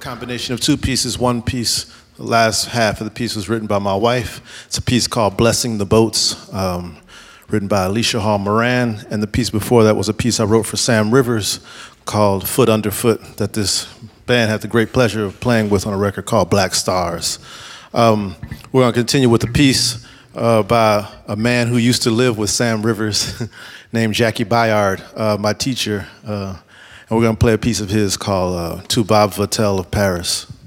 combination of two pieces. One piece, the last half of the piece was written by my wife. It's a piece called Blessing the Boats, written by Alicia Hall Moran. And the piece before that was a piece I wrote for Sam Rivers called Foot Under Foot, that this band had the great pleasure of playing with on a record called Black Stars. We're going to continue with a piece by a man who used to live with Sam Rivers named Jackie Bayard, my teacher. And we're going to play a piece of his called To Bob Vattel of Paris.